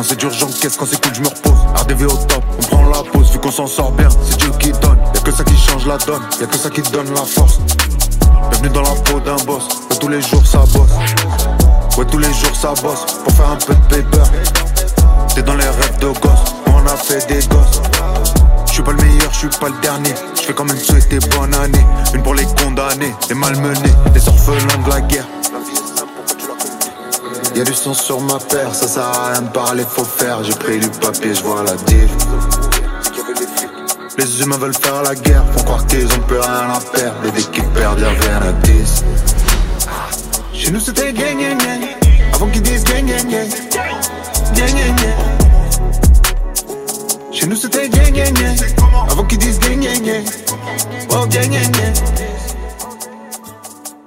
Quand c'est dur j'encaisse, quand c'est cool je me repose. RDV au top, on prend la pause. Vu qu'on s'en sort bien, c'est Dieu qui donne. Y'a que ça qui change la donne, y'a que ça qui donne la force. Bienvenue dans la peau d'un boss. Ouais tous les jours ça bosse. Ouais tous les jours ça bosse. Pour faire un peu de paper. T'es dans les rêves de gosse. On a fait des gosses. J'suis pas le meilleur, j'suis pas le dernier. J'fais quand même souhaiter bonne année. Une pour les condamnés, les malmenés, les orphelins de la guerre. Y'a du sang sur ma paire, ça sert à rien de parler, faut faire. J'ai pris du papier, j'vois la diff. Les humains veulent faire la guerre, font croire qu'ils ont plus rien à perdre. Et dès qu'ils perdent, ils reviennent à 10. Chez nous c'était gang gang gang, avant qu'ils disent gang gang gang. Gang gang gang. Chez nous c'était gang gang gang, avant qu'ils disent gang gang gang. Oh gang gang gang.